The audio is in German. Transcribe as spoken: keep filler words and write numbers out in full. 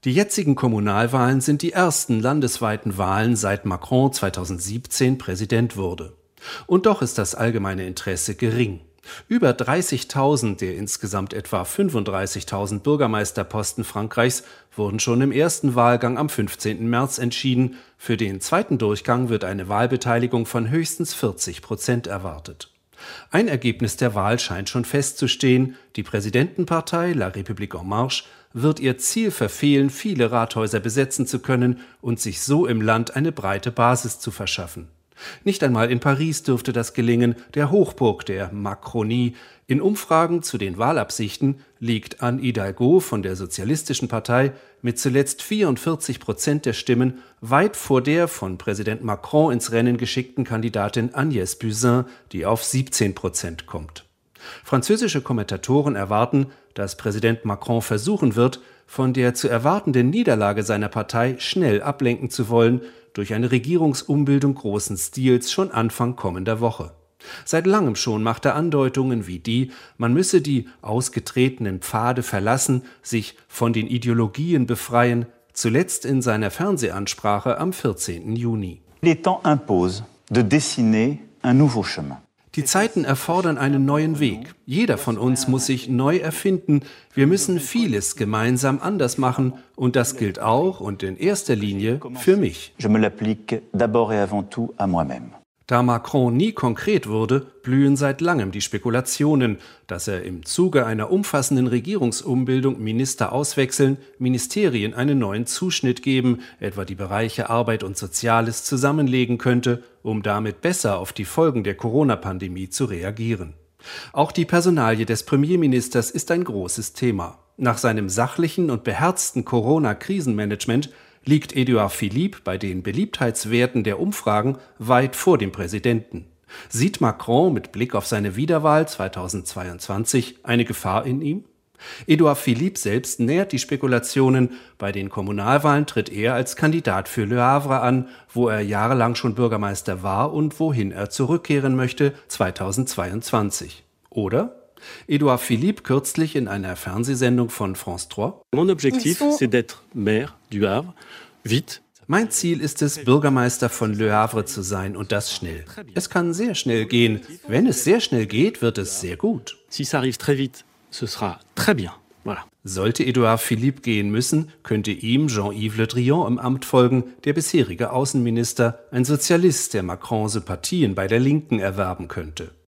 Die jetzigen Kommunalwahlen sind die ersten landesweiten Wahlen, seit Macron zweitausendsiebzehn Präsident wurde. Und doch ist das allgemeine Interesse gering. Über dreißigtausend der insgesamt etwa fünfunddreißigtausend Bürgermeisterposten Frankreichs wurden schon im ersten Wahlgang am fünfzehnten März entschieden. Für den zweiten Durchgang wird eine Wahlbeteiligung von höchstens vierzig Prozent erwartet. Ein Ergebnis der Wahl scheint schon festzustehen: Die Präsidentenpartei La République en Marche wird ihr Ziel verfehlen, viele Rathäuser besetzen zu können und sich so im Land eine breite Basis zu verschaffen. Nicht einmal in Paris dürfte das gelingen, der Hochburg der Macronie. In Umfragen zu den Wahlabsichten liegt Anne Hidalgo von der Sozialistischen Partei mit zuletzt vierundvierzig Prozent der Stimmen weit vor der von Präsident Macron ins Rennen geschickten Kandidatin Agnès Buzyn, die auf siebzehn Prozent kommt. Französische Kommentatoren erwarten, dass Präsident Macron versuchen wird, von der zu erwartenden Niederlage seiner Partei schnell ablenken zu wollen, durch eine Regierungsumbildung großen Stils schon Anfang kommender Woche. Seit langem schon macht er Andeutungen wie die, man müsse die ausgetretenen Pfade verlassen, sich von den Ideologien befreien, zuletzt in seiner Fernsehansprache am vierzehnten Juni. Les temps imposent de dessiner un nouveau chemin. Die Zeiten erfordern einen neuen Weg. Jeder von uns muss sich neu erfinden. Wir müssen vieles gemeinsam anders machen. Und das gilt auch und in erster Linie für mich. Je me l'applique d'abord et avant tout à moi-même. Da Macron nie konkret wurde, blühen seit langem die Spekulationen, dass er im Zuge einer umfassenden Regierungsumbildung Minister auswechseln, Ministerien einen neuen Zuschnitt geben, etwa die Bereiche Arbeit und Soziales zusammenlegen könnte, um damit besser auf die Folgen der Corona-Pandemie zu reagieren. Auch die Personalie des Premierministers ist ein großes Thema. Nach seinem sachlichen und beherzten Corona-Krisenmanagement liegt Édouard Philippe bei den Beliebtheitswerten der Umfragen weit vor dem Präsidenten. Sieht Macron mit Blick auf seine Wiederwahl zweitausendzweiundzwanzig eine Gefahr in ihm? Édouard Philippe selbst nährt die Spekulationen. Bei den Kommunalwahlen tritt er als Kandidat für Le Havre an, wo er jahrelang schon Bürgermeister war und wohin er zurückkehren möchte zweitausendzweiundzwanzig. Oder? Édouard Philippe kürzlich in einer Fernsehsendung von France drei. Mon objectif, c'est d'être maire du Havre, vite. Mein Ziel ist es, Bürgermeister von Le Havre zu sein, und das schnell. Es kann sehr schnell gehen. Wenn es sehr schnell geht, wird es sehr gut. Si ça arrive très vite, ce sera très bien. Voilà. Sollte Édouard Philippe gehen müssen, könnte ihm Jean-Yves Le Drian im Amt folgen, der bisherige Außenminister, ein Sozialist, der Macron Sympathien bei der Linken erwerben könnte.